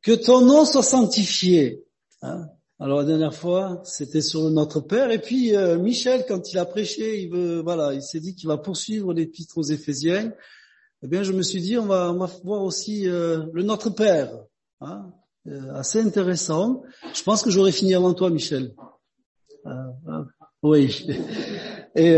Que ton nom soit sanctifié. Hein? Alors la dernière fois, c'était sur le Notre Père. Et puis Michel, quand il a prêché, il s'est dit qu'il va poursuivre l'épître aux Éphésiens. Eh bien, je me suis dit, on va voir aussi le Notre Père. Hein? Assez intéressant. Je pense que j'aurais fini avant toi, Michel. Oui. Et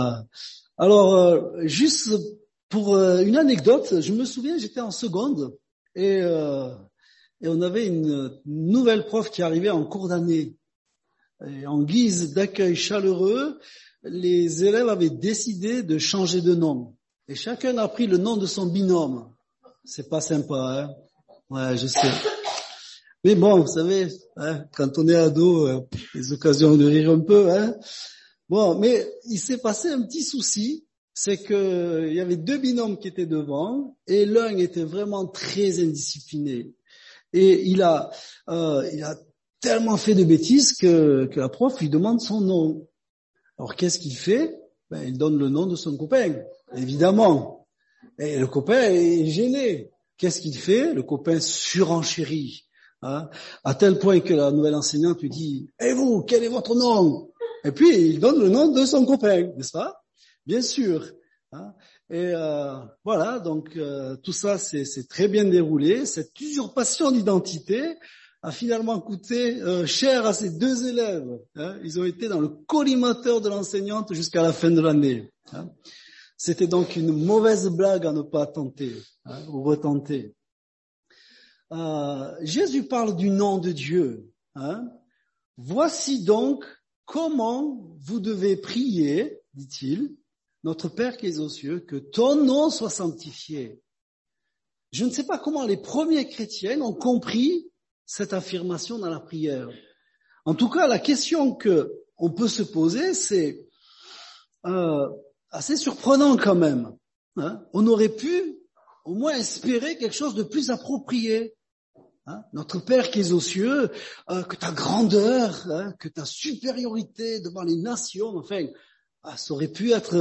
juste pour une anecdote, je me souviens, j'étais en seconde et on avait une nouvelle prof qui arrivait en cours d'année. Et en guise d'accueil chaleureux, les élèves avaient décidé de changer de nom. Et chacun a pris le nom de son binôme. C'est pas sympa, hein? Ouais, je sais. Mais bon, vous savez, hein, quand on est ado, les occasions de rire un peu, hein. Bon, mais il s'est passé un petit souci, c'est que il y avait deux binômes qui étaient devant, et l'un était vraiment très indiscipliné. Et il a tellement fait de bêtises que la prof lui demande son nom. Alors qu'est-ce qu'il fait? Il donne le nom de son copain, évidemment. Et le copain est gêné. Qu'est-ce qu'il fait? Le copain surenchérit, hein, à tel point que la nouvelle enseignante lui dit « Et vous, quel est votre nom ?» Et puis il donne le nom de son copain, n'est-ce pas? Bien sûr. Hein. Et voilà, donc tout ça c'est très bien déroulé. Cette usurpation d'identité a finalement coûté cher à ces deux élèves. Hein. Ils ont été dans le collimateur de l'enseignante jusqu'à la fin de l'année. Hein. C'était donc une mauvaise blague à ne pas tenter, hein, ou retenter. Jésus parle du nom de Dieu. Hein. Voici donc comment vous devez prier, dit-il, notre Père qui es aux cieux, que ton nom soit sanctifié. Je ne sais pas comment les premiers chrétiens ont compris cette affirmation dans la prière. En tout cas, la question que on peut se poser, c'est assez surprenant quand même. Hein? On aurait pu au moins espérer quelque chose de plus approprié. Hein? Notre Père qui es aux cieux, que ta grandeur, hein, que ta supériorité devant les nations, enfin, ça aurait pu être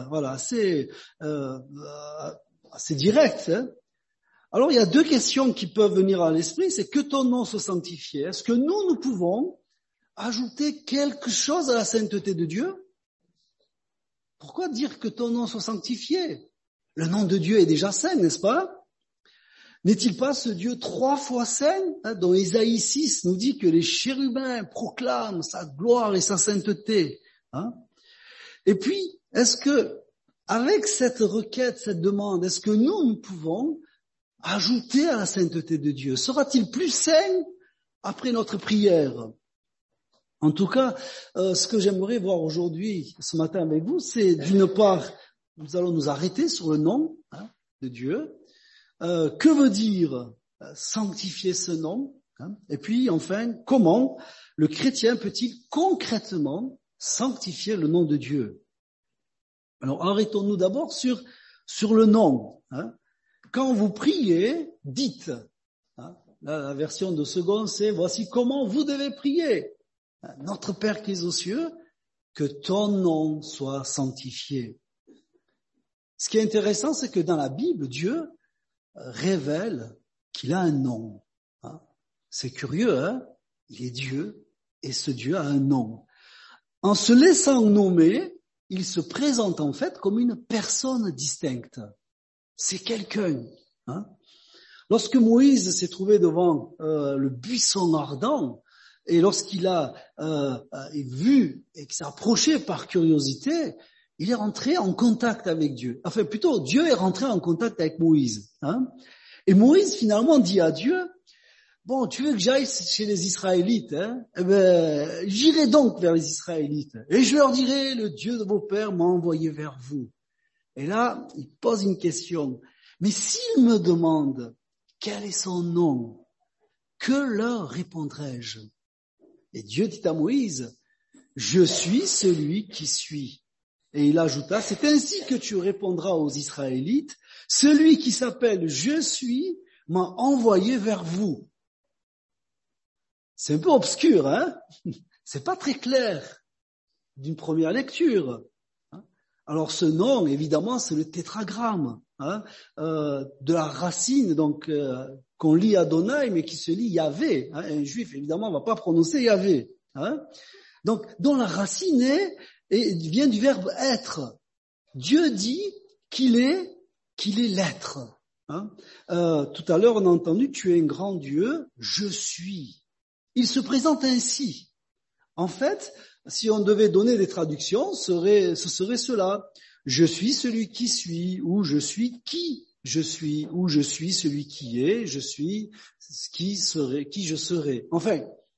assez direct. Hein? Alors il y a deux questions qui peuvent venir à l'esprit, c'est que ton nom soit sanctifié. Est-ce que nous pouvons ajouter quelque chose à la sainteté de Dieu? Pourquoi dire que ton nom soit sanctifié? Le nom de Dieu est déjà saint, n'est-ce pas? N'est-il pas ce Dieu 3 fois saint, hein, dont Ésaïe 6 nous dit que les chérubins proclament sa gloire et sa sainteté, hein? Et puis, est-ce que, avec cette requête, cette demande, est-ce que nous pouvons ajouter à la sainteté de Dieu? Sera-t-il plus saint après notre prière? En tout cas, ce que j'aimerais voir aujourd'hui, ce matin avec vous, c'est d'une part, nous allons nous arrêter sur le nom, hein, de Dieu. Que veut dire sanctifier ce nom, hein? Et puis enfin, comment le chrétien peut-il concrètement sanctifier le nom de Dieu? Alors arrêtons-nous d'abord sur le nom. Hein? Quand vous priez, dites. Hein? Là, la version de second, c'est voici comment vous devez prier. Notre Père qui es aux cieux, que ton nom soit sanctifié. Ce qui est intéressant, c'est que dans la Bible, Dieu révèle qu'il a un nom. Hein? C'est curieux, hein? Il est Dieu et ce Dieu a un nom. En se laissant nommer, il se présente en fait comme une personne distincte. C'est quelqu'un. Hein? Lorsque Moïse s'est trouvé devant le buisson ardent, et lorsqu'il a vu et qu'il s'est approché par curiosité, il est rentré en contact avec Dieu. Enfin, plutôt, Dieu est rentré en contact avec Moïse. Hein? Et Moïse, finalement, dit à Dieu, bon, tu veux que j'aille chez les Israélites, hein? Eh ben, j'irai donc vers les Israélites. Et je leur dirai, le Dieu de vos pères m'a envoyé vers vous. Et là, il pose une question. Mais s'il me demande quel est son nom, que leur répondrai-je? Et Dieu dit à Moïse, je suis celui qui suis. Et il ajouta, c'est ainsi que tu répondras aux Israélites, celui qui s'appelle je suis m'a envoyé vers vous. C'est un peu obscur, hein? C'est pas très clair d'une première lecture. Alors ce nom, évidemment, c'est le tétragramme, hein, de la racine donc qu'on lit Adonai, mais qui se lit Yahvé. Hein. Un juif, évidemment, ne va pas prononcer Yahvé. Hein. Donc, dont la racine vient du verbe être. Dieu dit qu'il est l'être. Hein. Tout à l'heure, on a entendu, tu es un grand Dieu, je suis. Il se présente ainsi. En fait, si on devait donner des traductions, ce serait cela. Je suis celui qui suis, ou je suis qui je suis, ou je suis celui qui est, je suis qui je serai. Enfin,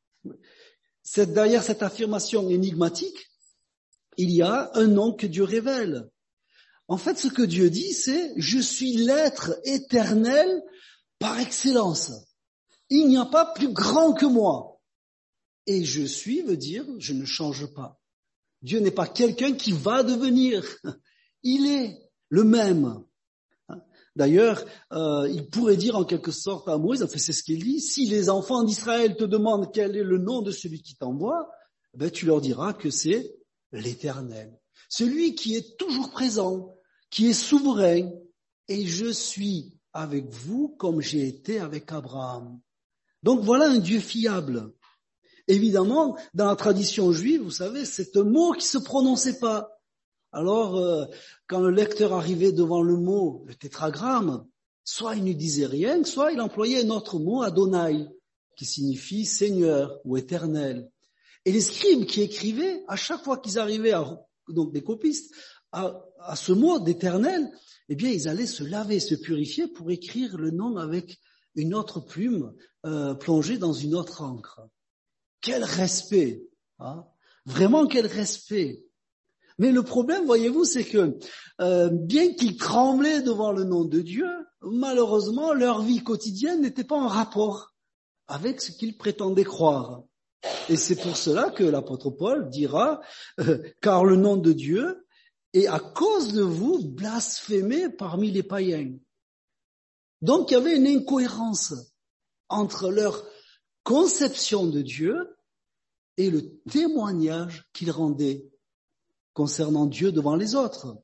derrière cette affirmation énigmatique, il y a un nom que Dieu révèle. En fait, ce que Dieu dit, c'est « Je suis l'être éternel par excellence. Il n'y a pas plus grand que moi. » Et « je suis » veut dire « je ne change pas ». Dieu n'est pas quelqu'un qui va devenir. Il est le même. D'ailleurs, il pourrait dire en quelque sorte à Moïse, c'est ce qu'il dit, si les enfants d'Israël te demandent quel est le nom de celui qui t'envoie, ben tu leur diras que c'est l'Éternel. Celui qui est toujours présent, qui est souverain, et je suis avec vous comme j'ai été avec Abraham. Donc voilà un Dieu fiable. Évidemment, dans la tradition juive, vous savez, c'est un mot qui se prononçait pas. Alors, quand le lecteur arrivait devant le mot, le tétragramme, soit il ne disait rien, soit il employait un autre mot, Adonai, qui signifie Seigneur ou Éternel. Et les scribes qui écrivaient, à chaque fois qu'ils arrivaient, donc des copistes, à ce mot d'Éternel, eh bien, ils allaient se laver, se purifier pour écrire le nom avec une autre plume plongée dans une autre encre. Quel respect, hein? Vraiment quel respect. Mais le problème, voyez-vous, c'est que bien qu'ils tremblaient devant le nom de Dieu, malheureusement, leur vie quotidienne n'était pas en rapport avec ce qu'ils prétendaient croire. Et c'est pour cela que l'apôtre Paul dira « Car le nom de Dieu est à cause de vous blasphémé parmi les païens. » Donc il y avait une incohérence entre leur conception de Dieu et le témoignage qu'ils rendaient concernant Dieu devant les autres.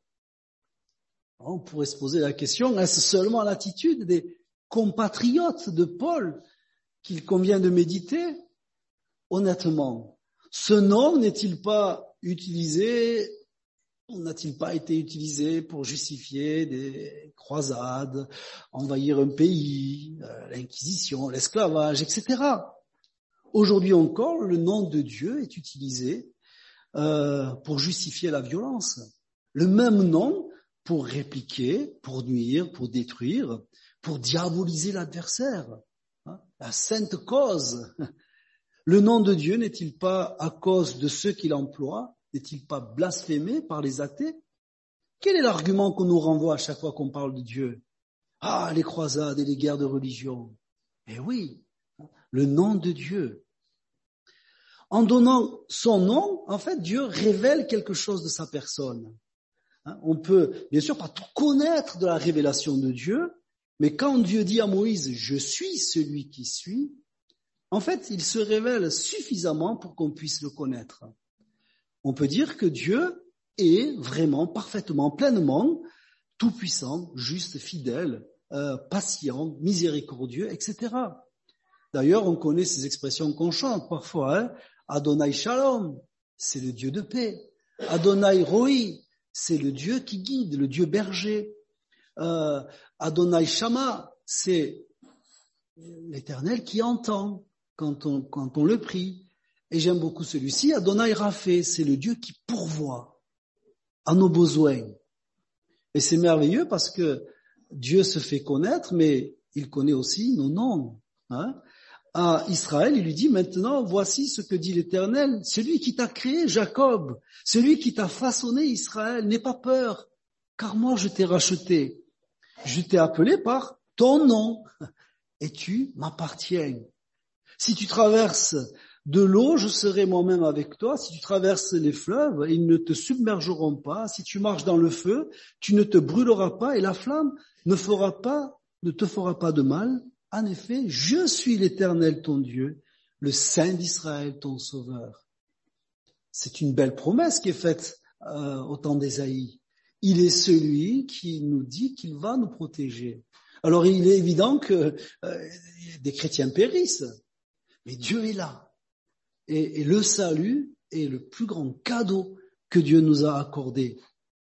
On pourrait se poser la question, est-ce seulement l'attitude des compatriotes de Paul qu'il convient de méditer? Honnêtement, ce nom n'a-t-il pas été utilisé pour justifier des croisades, envahir un pays, l'Inquisition, l'esclavage, etc. Aujourd'hui encore, le nom de Dieu est utilisé pour justifier la violence. Le même nom pour répliquer, pour nuire, pour détruire, pour diaboliser l'adversaire. La sainte cause. Le nom de Dieu n'est-il pas, à cause de ceux qui l'emploient, n'est-il pas blasphémé par les athées? Quel est l'argument qu'on nous renvoie à chaque fois qu'on parle de Dieu? Ah, les croisades et les guerres de religion. Eh oui, le nom de Dieu. En donnant son nom, en fait, Dieu révèle quelque chose de sa personne. On peut, bien sûr, pas tout connaître de la révélation de Dieu, mais quand Dieu dit à Moïse « Je suis celui qui suis », en fait, il se révèle suffisamment pour qu'on puisse le connaître. On peut dire que Dieu est vraiment, parfaitement, pleinement, tout-puissant, juste, fidèle, patient, miséricordieux, etc. D'ailleurs, on connaît ces expressions qu'on chante parfois, hein. Adonai Shalom, c'est le Dieu de paix. Adonai Roi, c'est le Dieu qui guide, le Dieu berger. Adonai Shama, c'est l'Éternel qui entend quand on le prie. Et j'aime beaucoup celui-ci, Adonai Rapha, c'est le Dieu qui pourvoit à nos besoins. Et c'est merveilleux parce que Dieu se fait connaître, mais il connaît aussi nos noms. Hein? À Israël, il lui dit maintenant, voici ce que dit l'Éternel, celui qui t'a créé, Jacob, celui qui t'a façonné, Israël, n'aie pas peur, car moi je t'ai racheté. Je t'ai appelé par ton nom, et tu m'appartiens. Si tu traverses de l'eau, je serai moi-même avec toi. Si tu traverses les fleuves, ils ne te submergeront pas. Si tu marches dans le feu, tu ne te brûleras pas et la flamme ne te fera pas de mal. En effet, je suis l'Éternel ton Dieu, le Saint d'Israël ton Sauveur. C'est une belle promesse qui est faite au temps d'Ésaïe. Il est celui qui nous dit qu'il va nous protéger. Alors il est évident que des chrétiens périssent, mais Dieu est là. Et le salut est le plus grand cadeau que Dieu nous a accordé.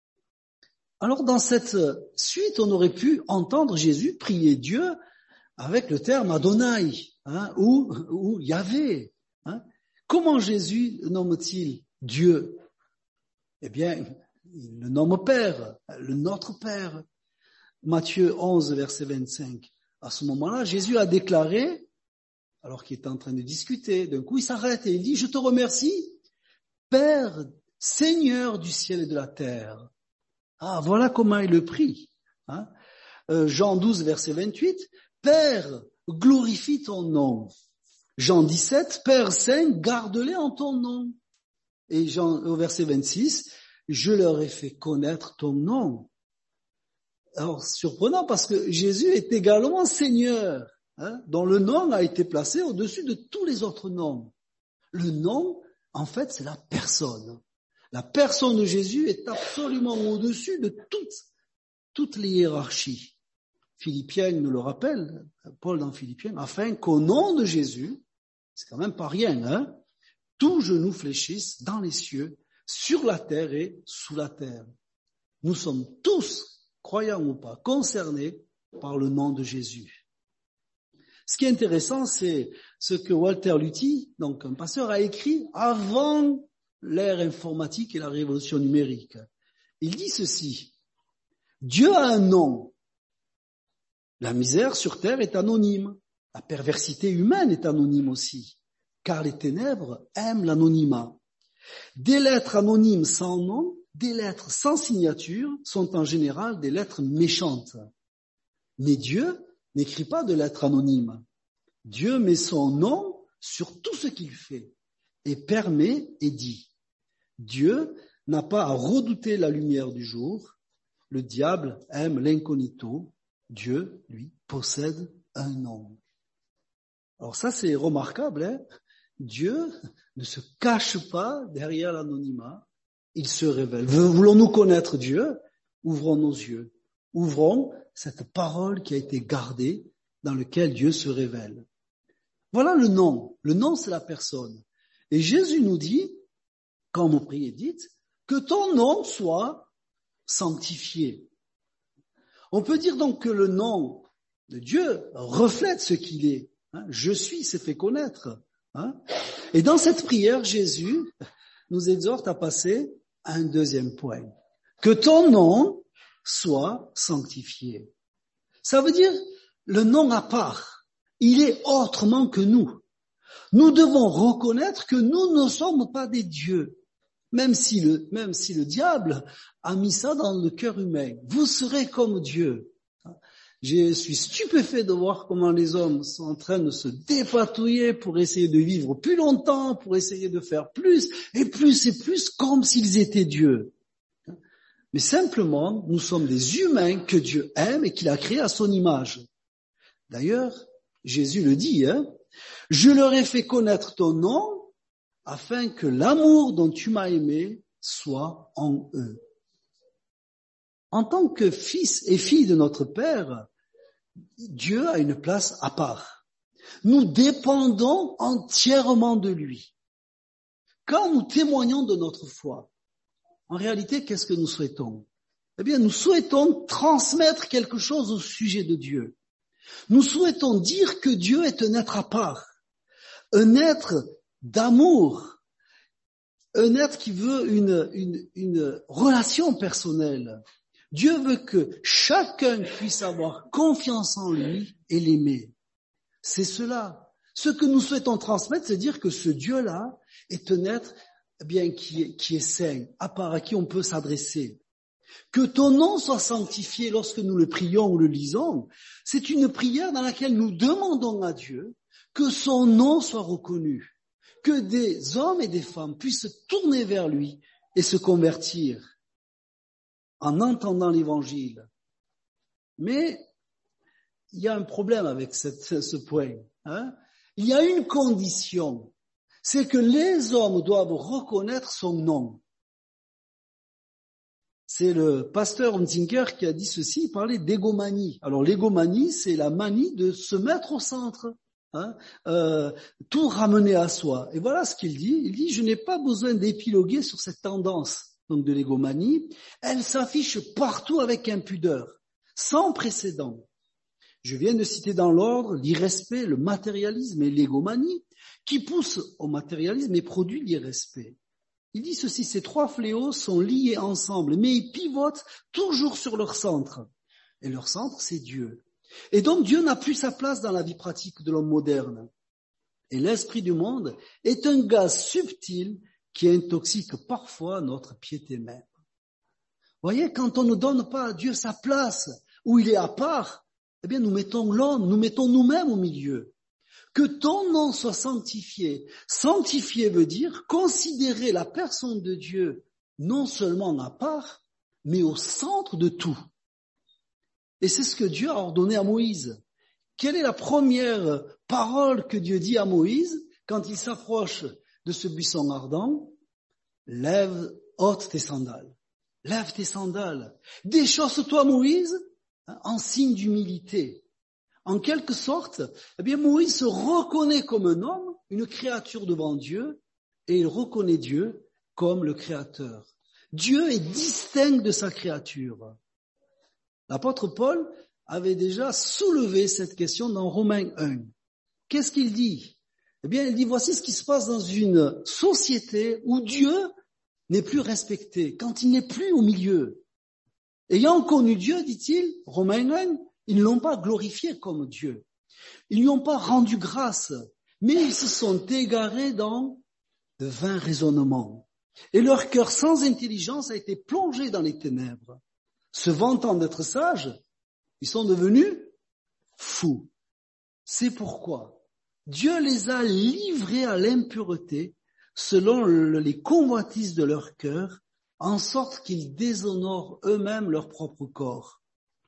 Alors dans cette suite, on aurait pu entendre Jésus prier Dieu avec le terme Adonai, ou Yahvé. Comment Jésus nomme-t-il Dieu? Eh bien, il le nomme Père, le Notre Père. Matthieu 11, verset 25. À ce moment-là, Jésus a déclaré, alors qu'il était en train de discuter, d'un coup il s'arrête et il dit, je te remercie, Père, Seigneur du ciel et de la terre. Ah, voilà comment il le prie. Jean 12, verset 28, Père, glorifie ton nom. Jean 17, Père Saint, garde-les en ton nom. Et Jean, au verset 26, je leur ai fait connaître ton nom. Alors, surprenant parce que Jésus est également Seigneur, dont le nom a été placé au-dessus de tous les autres noms. Le nom, en fait, c'est la personne. La personne de Jésus est absolument au-dessus de toutes les hiérarchies. Philippiens nous le rappelle, Paul dans Philippiens, afin qu'au nom de Jésus, c'est quand même pas rien, tout genou fléchisse dans les cieux, sur la terre et sous la terre. Nous sommes tous, croyants ou pas, concernés par le nom de Jésus. Ce qui est intéressant, c'est ce que Walter Lutty, donc un pasteur, a écrit avant l'ère informatique et la révolution numérique. Il dit ceci: Dieu a un nom. La misère sur terre est anonyme. La perversité humaine est anonyme aussi, car les ténèbres aiment l'anonymat. Des lettres anonymes sans nom, des lettres sans signature sont en général des lettres méchantes. Mais Dieu n'écrit pas de lettres anonymes. Dieu met son nom sur tout ce qu'il fait et permet et dit. Dieu n'a pas à redouter la lumière du jour. Le diable aime l'incognito. Dieu, lui, possède un nom. Alors ça, c'est remarquable, Dieu ne se cache pas derrière l'anonymat. Il se révèle. Voulons-nous connaître Dieu? Ouvrons nos yeux. Ouvrons cette parole qui a été gardée, dans laquelle Dieu se révèle. Voilà le nom. Le nom, c'est la personne. Et Jésus nous dit, quand vous priez, dites, que ton nom soit sanctifié. On peut dire donc que le nom de Dieu reflète ce qu'il est. Je suis, s'est fait connaître. Et dans cette prière, Jésus nous exhorte à passer à un deuxième point. Que ton nom soit sanctifié. Ça veut dire le nom à part. Il est autrement que nous. Nous devons reconnaître que nous ne sommes pas des dieux. Même si le diable a mis ça dans le cœur humain. Vous serez comme Dieu. Je suis stupéfait de voir comment les hommes sont en train de se dépatouiller pour essayer de vivre plus longtemps, pour essayer de faire plus et plus comme s'ils étaient Dieu. Mais simplement, nous sommes des humains que Dieu aime et qu'il a créés à son image. D'ailleurs, Jésus le dit, je leur ai fait connaître ton nom afin que l'amour dont tu m'as aimé soit en eux. En tant que fils et filles de notre Père, Dieu a une place à part. Nous dépendons entièrement de lui. Quand nous témoignons de notre foi, en réalité, qu'est-ce que nous souhaitons? Eh bien, nous souhaitons transmettre quelque chose au sujet de Dieu. Nous souhaitons dire que Dieu est un être à part, un être d'amour, un être qui veut une relation personnelle. Dieu veut que chacun puisse avoir confiance en lui et l'aimer. C'est cela. Ce que nous souhaitons transmettre, c'est dire que ce Dieu-là est un être qui est saint, à part à qui on peut s'adresser. Que ton nom soit sanctifié lorsque nous le prions ou le lisons, c'est une prière dans laquelle nous demandons à Dieu que son nom soit reconnu, que des hommes et des femmes puissent se tourner vers lui et se convertir en entendant l'évangile. Mais il y a un problème avec ce point. Il y a une condition, c'est que les hommes doivent reconnaître son nom. C'est le pasteur Hunziker qui a dit ceci, il parlait d'égomanie. Alors l'égomanie, c'est la manie de se mettre au centre, hein, tout ramener à soi. Et voilà ce qu'il dit. Il dit, je n'ai pas besoin d'épiloguer sur cette tendance donc de l'égomanie. Elle s'affiche partout avec impudeur, sans précédent. Je viens de citer dans l'ordre l'irrespect, le matérialisme et l'égomanie, qui poussent au matérialisme et produit l'irrespect. Il dit ceci, ces trois fléaux sont liés ensemble, mais ils pivotent toujours sur leur centre. Et leur centre, c'est Dieu. Et donc Dieu n'a plus sa place dans la vie pratique de l'homme moderne. Et l'esprit du monde est un gaz subtil qui intoxique parfois notre piété même. Vous voyez, quand on ne donne pas à Dieu sa place, où il est à part, eh bien nous mettons l'homme, nous mettons nous-mêmes au milieu. Que ton nom soit sanctifié. Sanctifié veut dire considérer la personne de Dieu non seulement à part, mais au centre de tout. Et c'est ce que Dieu a ordonné à Moïse. Quelle est la première parole que Dieu dit à Moïse quand il s'approche de ce buisson ardent? Lève, ôte tes sandales. Lève tes sandales. Déchausse-toi, Moïse, en signe d'humilité. En quelque sorte, eh bien, Moïse se reconnaît comme un homme, une créature devant Dieu, et il reconnaît Dieu comme le Créateur. Dieu est distinct de sa créature. L'apôtre Paul avait déjà soulevé cette question dans Romains 1. Qu'est-ce qu'il dit? Eh bien, il dit, voici ce qui se passe dans une société où Dieu n'est plus respecté, quand il n'est plus au milieu. Ayant connu Dieu, dit-il, Romains 1, ils ne l'ont pas glorifié comme Dieu. Ils ne lui ont pas rendu grâce, mais ils se sont égarés dans de vains raisonnements. Et leur cœur sans intelligence a été plongé dans les ténèbres. Se vantant d'être sages, ils sont devenus fous. C'est pourquoi Dieu les a livrés à l'impureté selon les convoitises de leur cœur, en sorte qu'ils déshonorent eux-mêmes leur propre corps.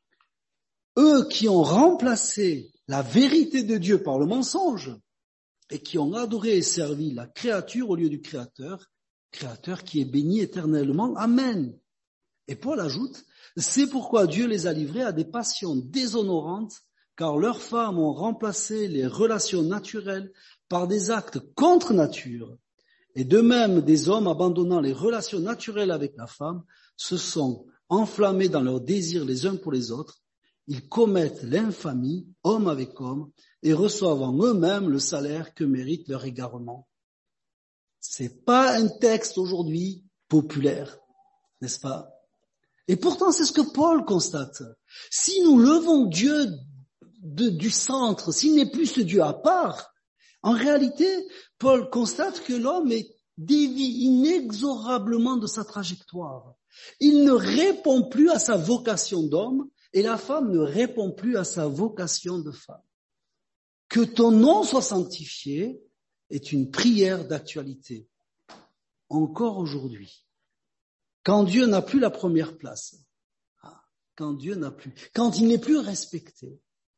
Eux qui ont remplacé la vérité de Dieu par le mensonge et qui ont adoré et servi la créature au lieu du Créateur qui est béni éternellement. Amen. Et Paul ajoute, c'est pourquoi Dieu les a livrés à des passions déshonorantes, car leurs femmes ont remplacé les relations naturelles par des actes contre nature. Et de même, des hommes abandonnant les relations naturelles avec la femme se sont enflammés dans leurs désirs les uns pour les autres. Ils commettent l'infamie, homme avec homme, et reçoivent en eux-mêmes le salaire que mérite leur égarement. C'est pas un texte aujourd'hui populaire, n'est-ce pas? Et pourtant, c'est ce que Paul constate. Si nous levons Dieu du centre, s'il n'est plus ce Dieu à part, en réalité, Paul constate que l'homme dévie inexorablement de sa trajectoire. Il ne répond plus à sa vocation d'homme et la femme ne répond plus à sa vocation de femme. Que ton nom soit sanctifié est une prière d'actualité. Encore aujourd'hui. Quand Dieu n'a plus la première place. Quand il n'est plus respecté.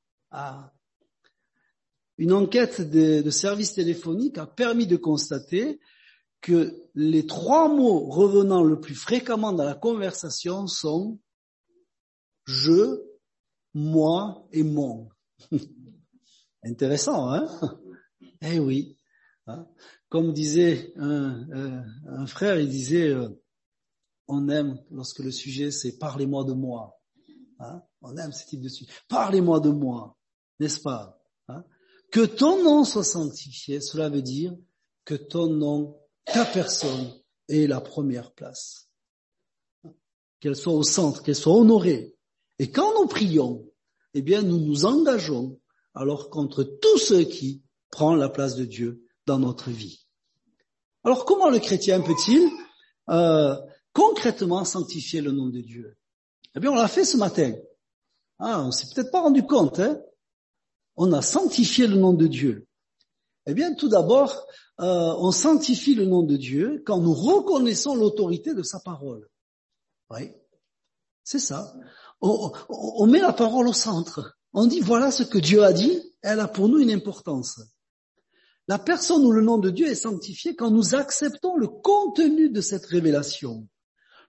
Une enquête de service téléphonique a permis de constater que les 3 mots revenant le plus fréquemment dans la conversation sont je, moi et mon. Intéressant, hein? Eh oui. Comme disait un frère, il disait on aime lorsque le sujet c'est parlez-moi de moi. On aime ce type de sujet. Parlez-moi de moi, n'est-ce pas? Que ton nom soit sanctifié, cela veut dire que ton nom, ta personne, ait la première place. Qu'elle soit au centre, qu'elle soit honorée. Et quand nous prions, eh bien, nous nous engageons alors contre tout ce qui prend la place de Dieu dans notre vie. Alors, comment le chrétien peut-il concrètement sanctifier le nom de Dieu? Eh bien, on l'a fait ce matin. On s'est peut-être pas rendu compte, hein? On a sanctifié le nom de Dieu. Eh bien, tout d'abord, on sanctifie le nom de Dieu quand nous reconnaissons l'autorité de sa parole. Oui, c'est ça. On met la parole au centre. On dit, voilà ce que Dieu a dit, elle a pour nous une importance. La personne ou le nom de Dieu est sanctifié quand nous acceptons le contenu de cette révélation.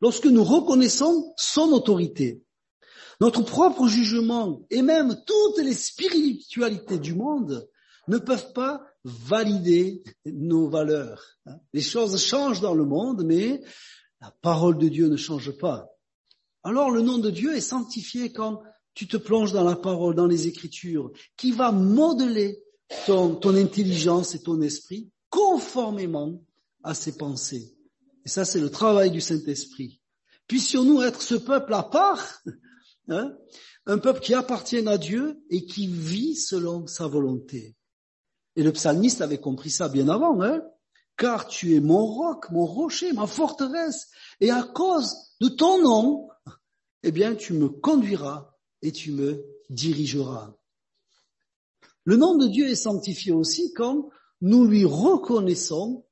lorsque nous reconnaissons son autorité. Notre propre jugement et même toutes les spiritualités du monde ne peuvent pas valider nos valeurs. Les choses changent dans le monde, mais la parole de Dieu ne change pas. Alors le nom de Dieu est sanctifié quand tu te plonges dans la parole, dans les Écritures, qui va modeler ton intelligence et ton esprit conformément à ses pensées. Et ça, c'est le travail du Saint-Esprit. Puissions-nous être ce peuple à part, un peuple qui appartient à Dieu et qui vit selon sa volonté. Et le psalmiste avait compris ça bien avant, car tu es mon roc, mon rocher, ma forteresse, et à cause de ton nom, eh bien, tu me conduiras et tu me dirigeras. Le nom de Dieu est sanctifié aussi quand nous lui reconnaissons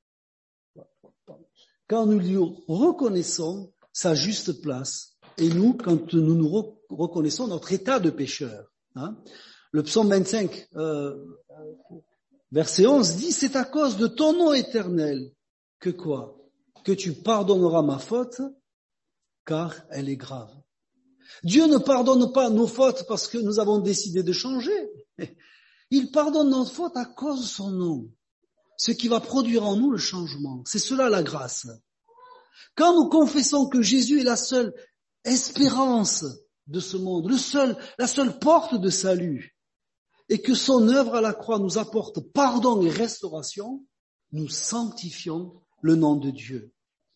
sa juste place, et nous, quand nous reconnaissons notre état de pécheur. Le psaume 25, verset 11 dit, c'est à cause de ton nom éternel que quoi? Que tu pardonneras ma faute, car elle est grave. Dieu ne pardonne pas nos fautes parce que nous avons décidé de changer. Il pardonne nos fautes à cause de son nom. Ce qui va produire en nous le changement. C'est cela la grâce. Quand nous confessons que Jésus est la seule espérance de ce monde, la seule porte de salut, et que son œuvre à la croix nous apporte pardon et restauration, nous sanctifions le nom de Dieu.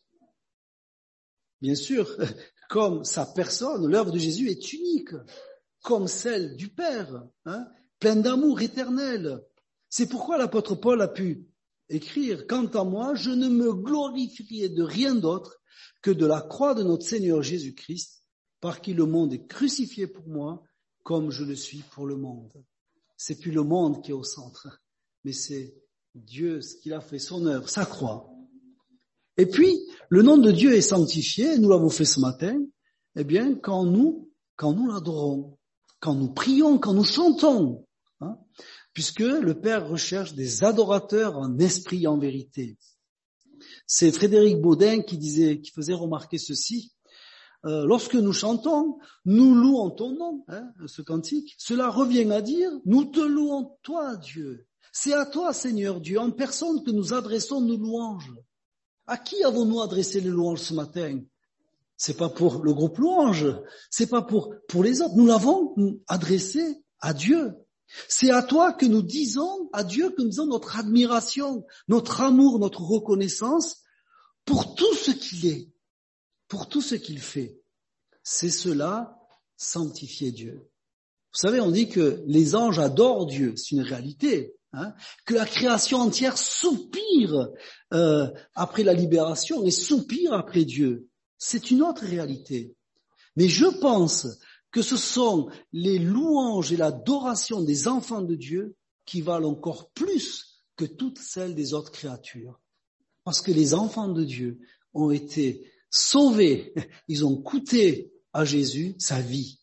Bien sûr, comme sa personne, l'œuvre de Jésus est unique, comme celle du Père, pleine d'amour éternel. C'est pourquoi l'apôtre Paul a pu écrire, « Quant à moi, je ne me glorifierai de rien d'autre que de la croix de notre Seigneur Jésus-Christ, par qui le monde est crucifié pour moi, comme je le suis pour le monde. » C'est plus le monde qui est au centre, mais c'est Dieu, ce qu'il a fait, son œuvre, sa croix. Et puis, le nom de Dieu est sanctifié, nous l'avons fait ce matin, eh bien, quand nous l'adorons, quand nous prions, quand nous chantons, puisque le Père recherche des adorateurs en esprit et en vérité. C'est Frédéric Baudin qui faisait remarquer ceci. Lorsque nous chantons, nous louons ton nom, ce cantique. Cela revient à dire, nous te louons toi, Dieu. C'est à toi, Seigneur Dieu, en personne que nous adressons nos louanges. À qui avons-nous adressé les louanges ce matin? C'est pas pour le groupe louange, c'est pas pour les autres. Nous l'avons adressé à Dieu. C'est à toi que nous disons, à Dieu que nous disons notre admiration, notre amour, notre reconnaissance pour tout ce qu'il est, pour tout ce qu'il fait. C'est cela, sanctifier Dieu. Vous savez, on dit que les anges adorent Dieu, c'est une réalité, que la création entière soupire après la libération et soupire après Dieu. C'est une autre réalité. Mais je pense que ce sont les louanges et l'adoration des enfants de Dieu qui valent encore plus que toutes celles des autres créatures. Parce que les enfants de Dieu ont été sauvés, ils ont coûté à Jésus sa vie.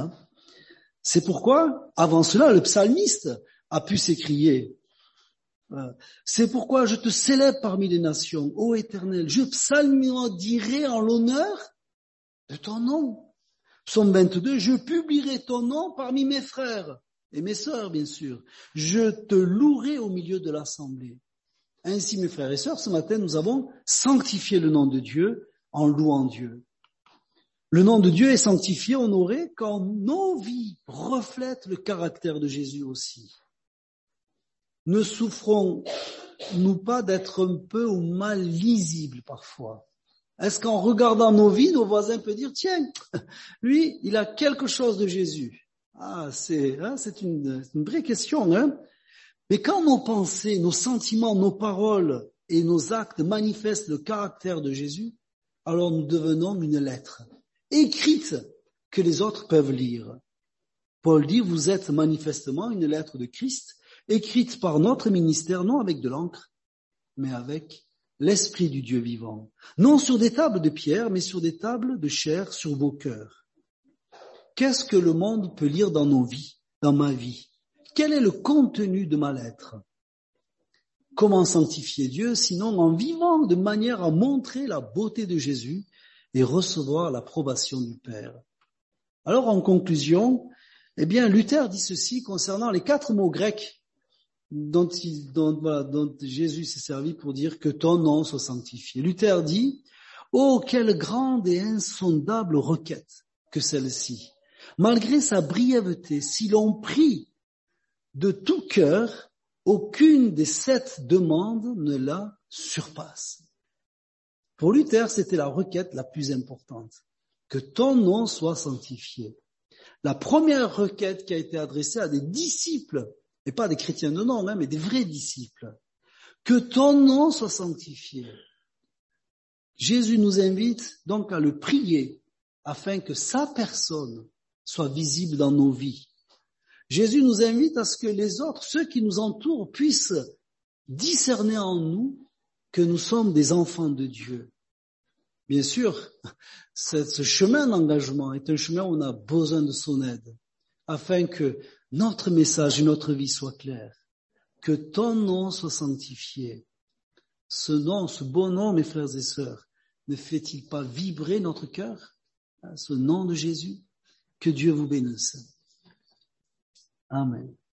C'est pourquoi, avant cela, le psalmiste a pu s'écrier, c'est pourquoi je te célèbre parmi les nations, ô Éternel, je psalmodierai en l'honneur de ton nom. Psaume 22, je publierai ton nom parmi mes frères et mes sœurs, bien sûr. Je te louerai au milieu de l'assemblée. Ainsi, mes frères et sœurs, ce matin, nous avons sanctifié le nom de Dieu en louant Dieu. Le nom de Dieu est sanctifié, honoré, quand nos vies reflètent le caractère de Jésus aussi. Ne souffrons-nous pas d'être un peu ou mal lisibles parfois? Est-ce qu'en regardant nos vies, nos voisins peuvent dire, tiens, lui, il a quelque chose de Jésus? C'est une vraie question, Mais quand nos pensées, nos sentiments, nos paroles et nos actes manifestent le caractère de Jésus, alors nous devenons une lettre écrite que les autres peuvent lire. Paul dit, vous êtes manifestement une lettre de Christ, écrite par notre ministère, non avec de l'encre, mais avec l'Esprit du Dieu vivant. Non sur des tables de pierre, mais sur des tables de chair sur vos cœurs. Qu'est-ce que le monde peut lire dans nos vies, dans ma vie? Quel est le contenu de ma lettre? Comment sanctifier Dieu, sinon en vivant de manière à montrer la beauté de Jésus et recevoir l'approbation du Père. Alors, en conclusion, Luther dit ceci concernant les 4 mots grecs dont Jésus s'est servi pour dire que ton nom soit sanctifié. Luther dit, « Oh, quelle grande et insondable requête que celle-ci! Malgré sa brièveté, si l'on prie de tout cœur, aucune des 7 demandes ne la surpasse. » Pour Luther, c'était la requête la plus importante, que ton nom soit sanctifié. La première requête qui a été adressée à des disciples, et pas des chrétiens de nom, mais des vrais disciples, que ton nom soit sanctifié. Jésus nous invite donc à le prier afin que sa personne soit visible dans nos vies. Jésus nous invite à ce que les autres, ceux qui nous entourent, puissent discerner en nous que nous sommes des enfants de Dieu. Bien sûr, ce chemin d'engagement est un chemin où on a besoin de son aide, afin que notre message et notre vie soient clairs. Que ton nom soit sanctifié. Ce nom, ce beau nom, mes frères et sœurs, ne fait-il pas vibrer notre cœur? Ce nom de Jésus? Que Dieu vous bénisse. Amen.